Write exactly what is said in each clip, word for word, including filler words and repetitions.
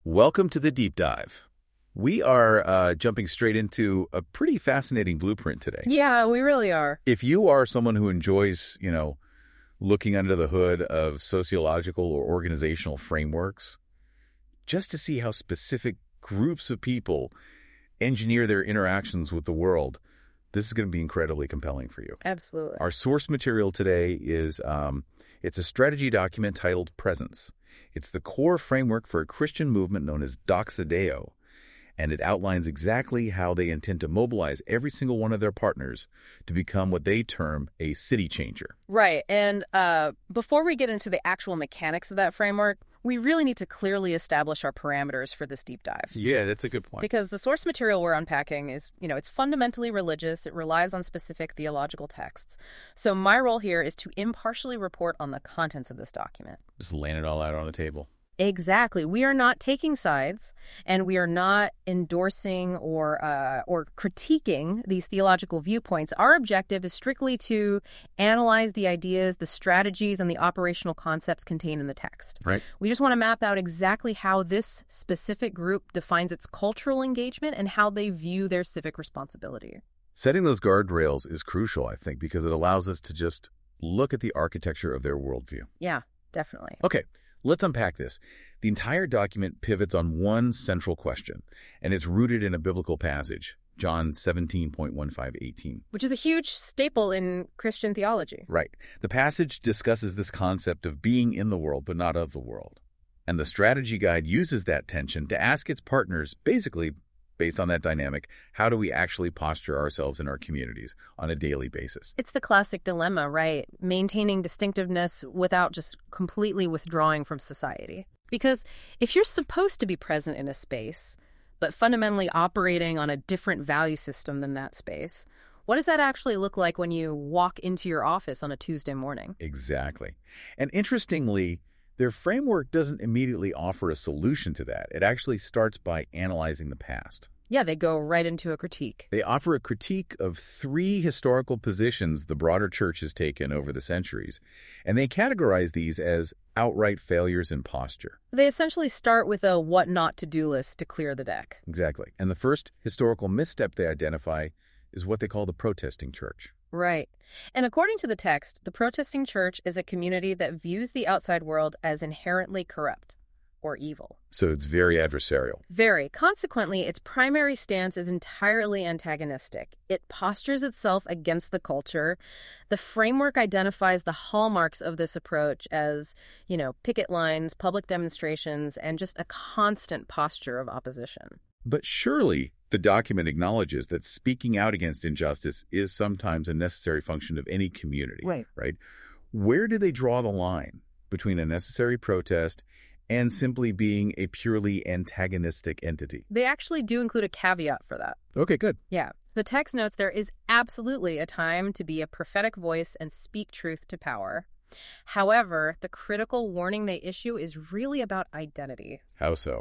Welcome to the Deep Dive. We are uh, jumping straight into a pretty fascinating blueprint today. Yeah, we really are. If you are someone who enjoys, you know, looking under the hood of sociological or organizational frameworks, just to see how specific groups of people engineer their interactions with the world, this is going to be incredibly compelling for you. Absolutely. Our source material today is, um, it's a strategy document titled Presence. It's the core framework for a Christian movement known as Doxa Deo, and it outlines exactly how they intend to mobilize every single one of their partners to become what they term a city changer. Right. And uh, before we get into the actual mechanics of that framework, we really need to clearly establish our parameters for this deep dive. Yeah, that's a good point. Because the source material we're unpacking is, you know, it's fundamentally religious. It relies on specific theological texts. So my role here is to impartially report on the contents of this document. Just laying it all out on the table. Exactly. We are not taking sides, and we are not endorsing or uh, or critiquing these theological viewpoints. Our objective is strictly to analyze the ideas, the strategies, and the operational concepts contained in the text. Right. We just want to map out exactly how this specific group defines its cultural engagement and how they view their civic responsibility. Setting those guardrails is crucial, I think, because it allows us to just look at the architecture of their worldview. Yeah, definitely. Okay. Let's unpack this. The entire document pivots on one central question, and it's rooted in a biblical passage, John seventeen point one five eighteen. Which is a huge staple in Christian theology. Right. The passage discusses this concept of being in the world but not of the world. And the strategy guide uses that tension to ask its partners, basically, based on that dynamic, how do we actually posture ourselves in our communities on a daily basis? It's the classic dilemma, right? Maintaining distinctiveness without just completely withdrawing from society. Because if you're supposed to be present in a space, but fundamentally operating on a different value system than that space, what does that actually look like when you walk into your office on a Tuesday morning? Exactly. And interestingly, their framework doesn't immediately offer a solution to that. It actually starts by analyzing the past. Yeah, they go right into a critique. They offer a critique of three historical positions the broader church has taken over the centuries, and they categorize these as outright failures in posture. They essentially start with a what not to do list to clear the deck. Exactly. And the first historical misstep they identify is what they call the protesting church. Right. And according to the text, the protesting church is a community that views the outside world as inherently corrupt or evil. So it's very adversarial. Very. Consequently, its primary stance is entirely antagonistic. It postures itself against the culture. The framework identifies the hallmarks of this approach as, you know, picket lines, public demonstrations, and just a constant posture of opposition. But surely the document acknowledges that speaking out against injustice is sometimes a necessary function of any community. Right. Right? Where do they draw the line between a necessary protest and simply being a purely antagonistic entity? They actually do include a caveat for that. Okay, good. Yeah. The text notes there is absolutely a time to be a prophetic voice and speak truth to power. However, the critical warning they issue is really about identity. How so?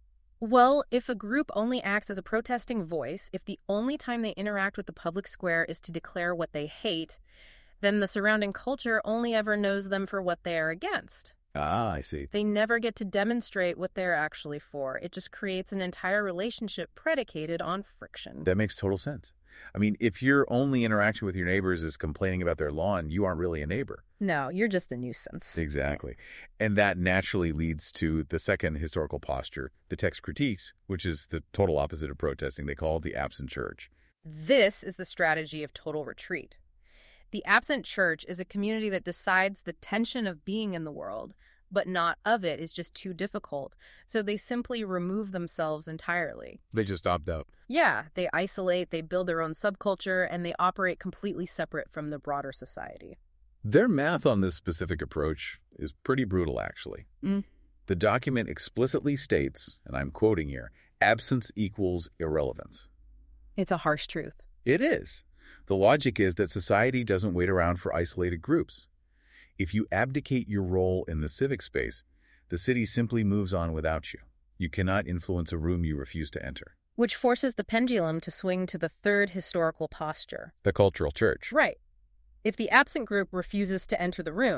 Well, if a group only acts as a protesting voice, if the only time they interact with the public square is to declare what they hate, then the surrounding culture only ever knows them for what they are against. Ah, I see. They never get to demonstrate what they're actually for. It just creates an entire relationship predicated on friction. That makes total sense. I mean, if your only interaction with your neighbors is complaining about their lawn, you aren't really a neighbor. No, you're just a nuisance. Exactly. And that naturally leads to the second historical posture, the text critiques, which is the total opposite of protesting. They call it the absent church. This is the strategy of total retreat. The absent church is a community that decides the tension of being in the world, but not of it is just too difficult. So they simply remove themselves entirely. They just opt out. Yeah, they isolate, they build their own subculture, and they operate completely separate from the broader society. Their math on this specific approach is pretty brutal, actually. Mm. The document explicitly states, and I'm quoting here, absence equals irrelevance. It's a harsh truth. It is. The logic is that society doesn't wait around for isolated groups. If you abdicate your role in the civic space, the city simply moves on without you. You cannot influence a room you refuse to enter. Which forces the pendulum to swing to the third historical posture. The cultural church. Right. If the absent group refuses to enter the room,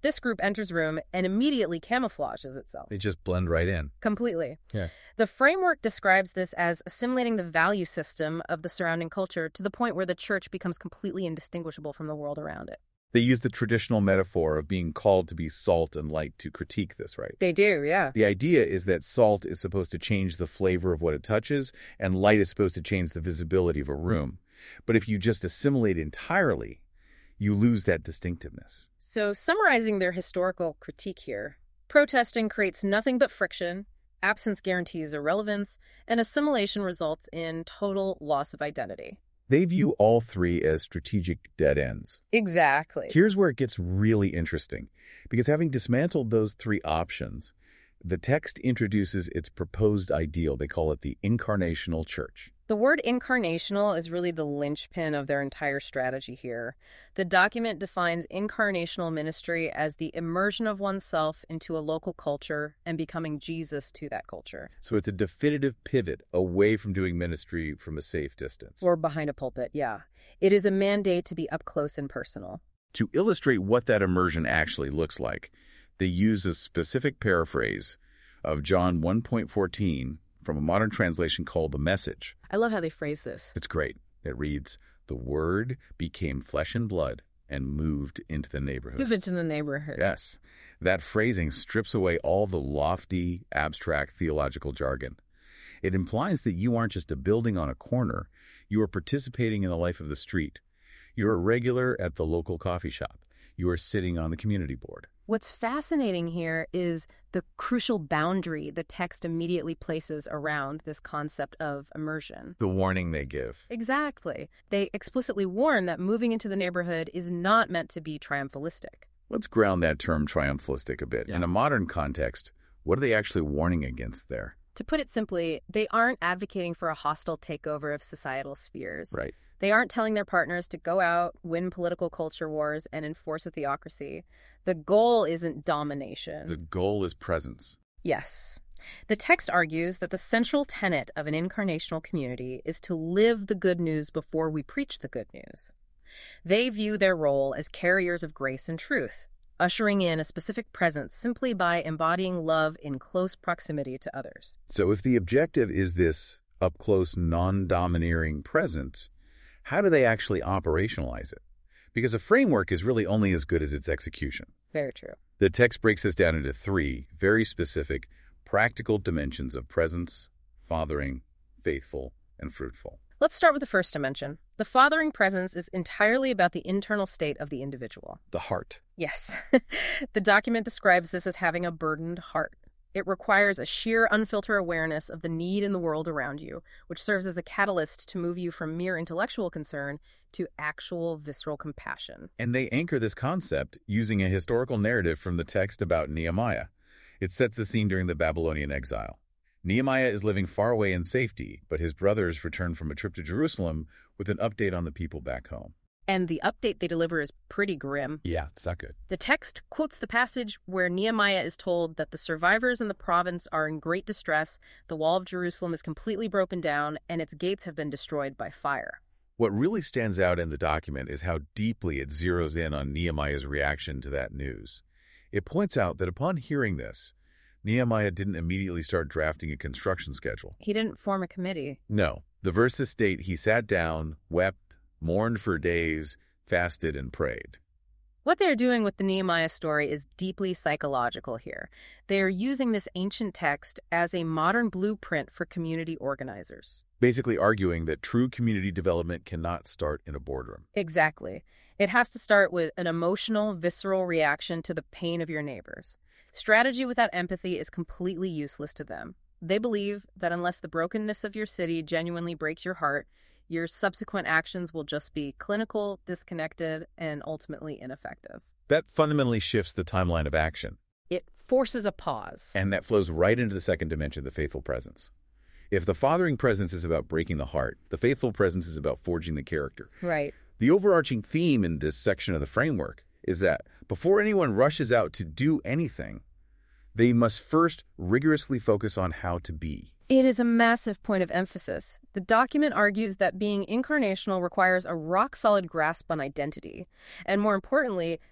This group enters the room and immediately camouflages itself. They just blend right in. Completely. Yeah. The framework describes this as assimilating the value system of the surrounding culture to the point where the church becomes completely indistinguishable from the world around it. They use the traditional metaphor of being called to be salt and light to critique this, right? They do, yeah. The idea is that salt is supposed to change the flavor of what it touches, and light is supposed to change the visibility of a room. But if you just assimilate entirely, you lose that distinctiveness. So, summarizing their historical critique here, protesting creates nothing but friction, absence guarantees irrelevance, and assimilation results in total loss of identity. They view all three as strategic dead ends. Exactly. Here's where it gets really interesting, because having dismantled those three options, the text introduces its proposed ideal. They call it the incarnational church. The word incarnational is really the linchpin of their entire strategy here. The document defines incarnational ministry as the immersion of oneself into a local culture and becoming Jesus to that culture. So it's a definitive pivot away from doing ministry from a safe distance. Or behind a pulpit, yeah. It is a mandate to be up close and personal. To illustrate what that immersion actually looks like, they use a specific paraphrase of John one point fourteen from a modern translation called The Message. I love how they phrase this. It's great. It reads, "The Word became flesh and blood and moved into the neighborhood." Move into the neighborhood. Yes. That phrasing strips away all the lofty, abstract theological jargon. It implies that you aren't just a building on a corner. You are participating in the life of the street. You're a regular at the local coffee shop. You are sitting on the community board. What's fascinating here is the crucial boundary the text immediately places around this concept of immersion. The warning they give. Exactly. They explicitly warn that moving into the neighborhood is not meant to be triumphalistic. Let's ground that term triumphalistic a bit. Yeah. In a modern context, what are they actually warning against there? To put it simply, they aren't advocating for a hostile takeover of societal spheres. Right. They aren't telling their partners to go out, win political culture wars, and enforce a theocracy. The goal isn't domination. The goal is presence. Yes. The text argues that the central tenet of an incarnational community is to live the good news before we preach the good news. They view their role as carriers of grace and truth, ushering in a specific presence simply by embodying love in close proximity to others. So if the objective is this up-close, non-domineering presence, how do they actually operationalize it? Because a framework is really only as good as its execution. Very true. The text breaks this down into three very specific, practical dimensions of presence, fathering, faithful, and fruitful. Let's start with the first dimension. The fathering presence is entirely about the internal state of the individual. The heart. Yes. The document describes this as having a burdened heart. It requires a sheer, unfiltered awareness of the need in the world around you, which serves as a catalyst to move you from mere intellectual concern to actual visceral compassion. And they anchor this concept using a historical narrative from the text about Nehemiah. It sets the scene during the Babylonian exile. Nehemiah is living far away in safety, but his brothers return from a trip to Jerusalem with an update on the people back home. And the update they deliver is pretty grim. Yeah, it's not good. The text quotes the passage where Nehemiah is told that the survivors in the province are in great distress, the wall of Jerusalem is completely broken down, and its gates have been destroyed by fire. What really stands out in the document is how deeply it zeroes in on Nehemiah's reaction to that news. It points out that upon hearing this, Nehemiah didn't immediately start drafting a construction schedule. He didn't form a committee. No. The verses state he sat down, wept, mourned for days, fasted, and prayed. What they're doing with the Nehemiah story is deeply psychological here. They are using this ancient text as a modern blueprint for community organizers. Basically arguing that true community development cannot start in a boardroom. Exactly. It has to start with an emotional, visceral reaction to the pain of your neighbors. Strategy without empathy is completely useless to them. They believe that unless the brokenness of your city genuinely breaks your heart, your subsequent actions will just be clinical, disconnected, and ultimately ineffective. That fundamentally shifts the timeline of action. It forces a pause. And that flows right into the second dimension, the faithful presence. If the fathering presence is about breaking the heart, the faithful presence is about forging the character. Right. The overarching theme in this section of the framework is that before anyone rushes out to do anything, they must first rigorously focus on how to be. It is a massive point of emphasis. The document argues that being incarnational requires a rock-solid grasp on identity, and more importantly,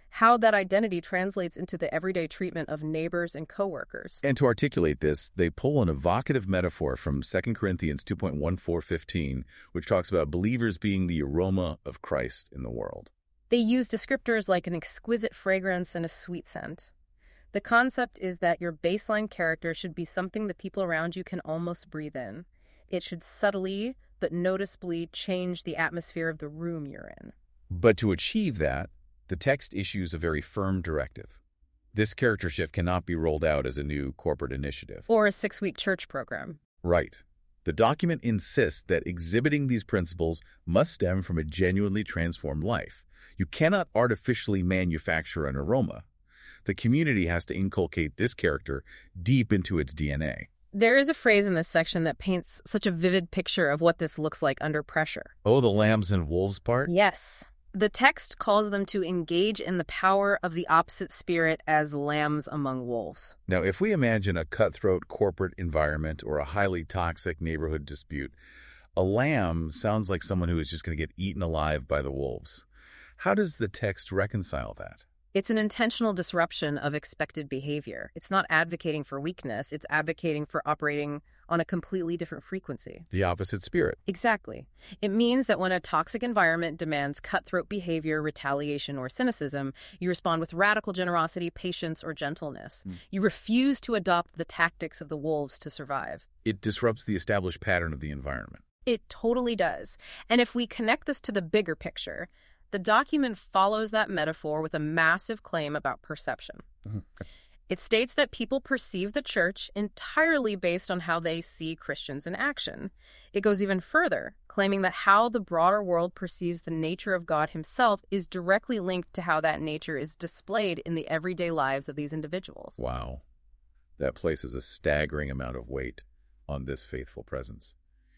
how that identity translates into the everyday treatment of neighbors and coworkers. And to articulate this, they pull an evocative metaphor from Second Corinthians two point one four fifteen, which talks about believers being the aroma of Christ in the world. They use descriptors like an exquisite fragrance and a sweet scent. The concept is that your baseline character should be something the people around you can almost breathe in. It should subtly but noticeably change the atmosphere of the room you're in. But to achieve that, the text issues a very firm directive. This character shift cannot be rolled out as a new corporate initiative. Or a six-week church program. Right. The document insists that exhibiting these principles must stem from a genuinely transformed life. You cannot artificially manufacture an aroma. The community has to inculcate this character deep into its D N A. There is a phrase in this section that paints such a vivid picture of what this looks like under pressure. Oh, the lambs and wolves part? Yes. The text calls them to engage in the power of the opposite spirit as lambs among wolves. Now, if we imagine a cutthroat corporate environment or a highly toxic neighborhood dispute, a lamb sounds like someone who is just going to get eaten alive by the wolves. How does the text reconcile that? It's an intentional disruption of expected behavior. It's not advocating for weakness. It's advocating for operating on a completely different frequency. The opposite spirit. Exactly. It means that when a toxic environment demands cutthroat behavior, retaliation, or cynicism, you respond with radical generosity, patience, or gentleness. Mm. You refuse to adopt the tactics of the wolves to survive. It disrupts the established pattern of the environment. It totally does. And if we connect this to the bigger picture, the document follows that metaphor with a massive claim about perception. Mm-hmm. It states that people perceive the church entirely based on how they see Christians in action. It goes even further, claiming that how the broader world perceives the nature of God himself is directly linked to how that nature is displayed in the everyday lives of these individuals. Wow. That places a staggering amount of weight on this faithful presence.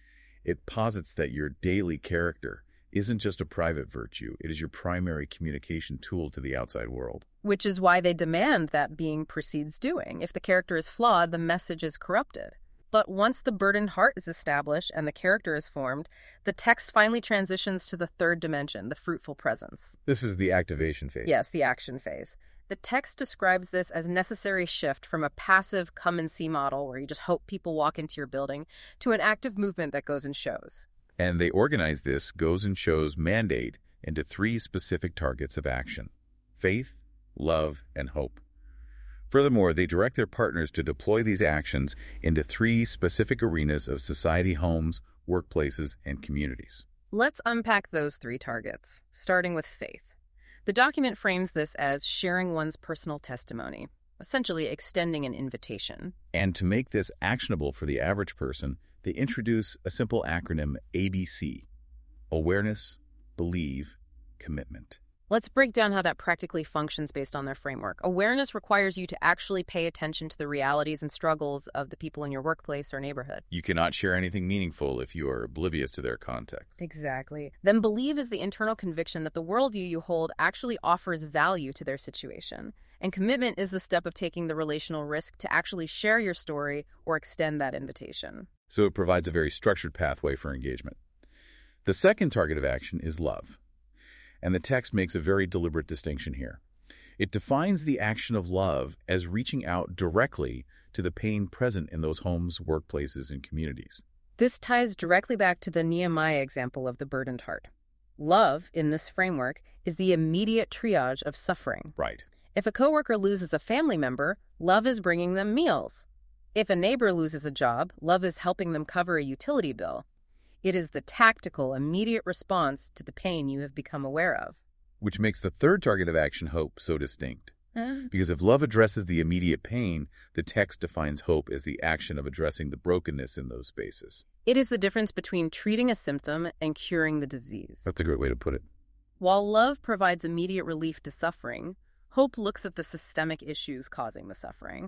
It posits that your daily character isn't just a private virtue, it is your primary communication tool to the outside world. Which is why they demand that being precedes doing. If the character is flawed, the message is corrupted. But once the burdened heart is established and the character is formed, the text finally transitions to the third dimension, the fruitful presence. This is the activation phase. Yes, the action phase. The text describes this as necessary shift from a passive come-and-see model where you just hope people walk into your building to an active movement that goes and shows. And they organize this goes and shows mandate into three specific targets of action: faith, love, and hope. Furthermore, they direct their partners to deploy these actions into three specific arenas of society, homes, workplaces, and communities. Let's unpack those three targets, starting with faith. The document frames this as sharing one's personal testimony, essentially extending an invitation. And to make this actionable for the average person, they introduce a simple acronym A B C: awareness, believe, commitment. Let's break down how that practically functions based on their framework. Awareness requires you to actually pay attention to the realities and struggles of the people in your workplace or neighborhood. You cannot share anything meaningful if you are oblivious to their context. Exactly. Then believe is the internal conviction that the worldview you hold actually offers value to their situation. And commitment is the step of taking the relational risk to actually share your story or extend that invitation. So it provides a very structured pathway for engagement. The second target of action is love. And the text makes a very deliberate distinction here. It defines the action of love as reaching out directly to the pain present in those homes, workplaces, and communities. This ties directly back to the Nehemiah example of the burdened heart. Love, in this framework, is the immediate triage of suffering. Right. If a coworker loses a family member, love is bringing them meals. If a neighbor loses a job, love is helping them cover a utility bill. It is the tactical, immediate response to the pain you have become aware of. Which makes the third target of action, hope, so distinct. Uh, because if love addresses the immediate pain, the text defines hope as the action of addressing the brokenness in those spaces. It is the difference between treating a symptom and curing the disease. That's a great way to put it. While love provides immediate relief to suffering, hope looks at the systemic issues causing the suffering.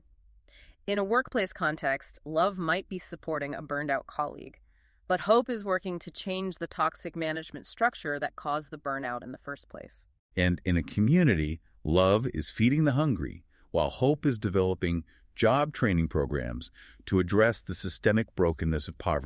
In a workplace context, love might be supporting a burned-out colleague, but hope is working to change the toxic management structure that caused the burnout in the first place. And in a community, love is feeding the hungry, while hope is developing job training programs to address the systemic brokenness of poverty.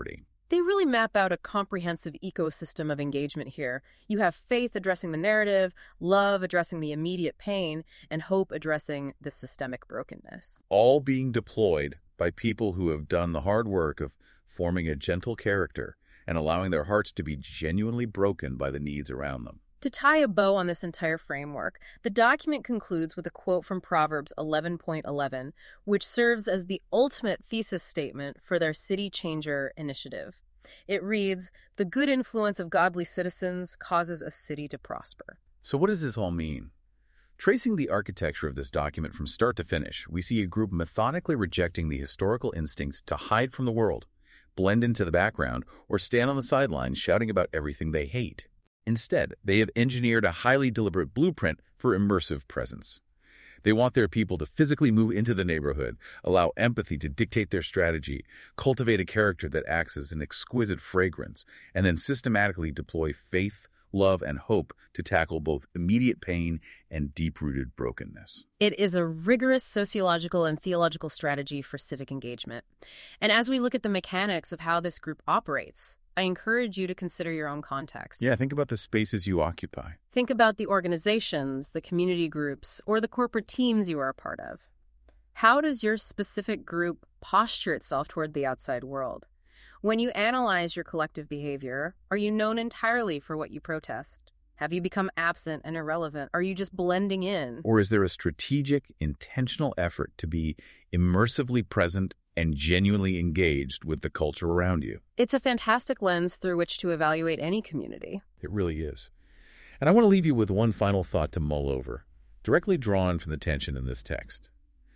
They really map out a comprehensive ecosystem of engagement here. You have faith addressing the narrative, love addressing the immediate pain, and hope addressing the systemic brokenness. All being deployed by people who have done the hard work of forming a gentle character and allowing their hearts to be genuinely broken by the needs around them. To tie a bow on this entire framework, the document concludes with a quote from Proverbs eleven point eleven, which serves as the ultimate thesis statement for their City Changer initiative. It reads, "The good influence of godly citizens causes a city to prosper." So what does this all mean? Tracing the architecture of this document from start to finish, we see a group methodically rejecting the historical instincts to hide from the world, blend into the background, or stand on the sidelines shouting about everything they hate. Instead, they have engineered a highly deliberate blueprint for immersive presence. They want their people to physically move into the neighborhood, allow empathy to dictate their strategy, cultivate a character that acts as an exquisite fragrance, and then systematically deploy faith, love, and hope to tackle both immediate pain and deep-rooted brokenness. It is a rigorous sociological and theological strategy for civic engagement. And as we look at the mechanics of how this group operates, I encourage you to consider your own context. Yeah, think about the spaces you occupy. Think about the organizations, the community groups, or the corporate teams you are a part of. How does your specific group posture itself toward the outside world? When you analyze your collective behavior, are you known entirely for what you protest? Have you become absent and irrelevant? Are you just blending in? Or is there a strategic, intentional effort to be immersively present and genuinely engaged with the culture around you? It's a fantastic lens through which to evaluate any community. It really is. And I want to leave you with one final thought to mull over, directly drawn from the tension in this text.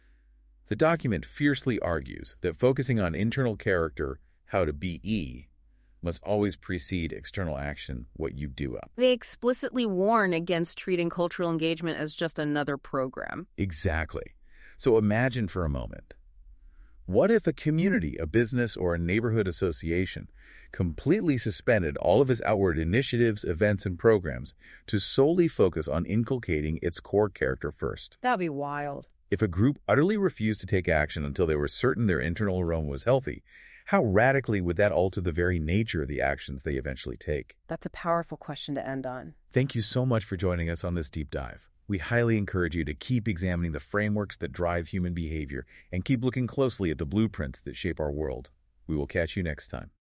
The document fiercely argues that focusing on internal character, how to be E, must always precede external action, what you do up. They explicitly warn against treating cultural engagement as just another program. Exactly. So imagine for a moment. What if a community, a business, or a neighborhood association completely suspended all of its outward initiatives, events, and programs to solely focus on inculcating its core character first? That'd be wild. If a group utterly refused to take action until they were certain their internal aroma was healthy, how radically would that alter the very nature of the actions they eventually take? That's a powerful question to end on. Thank you so much for joining us on this deep dive. We highly encourage you to keep examining the frameworks that drive human behavior and keep looking closely at the blueprints that shape our world. We will catch you next time.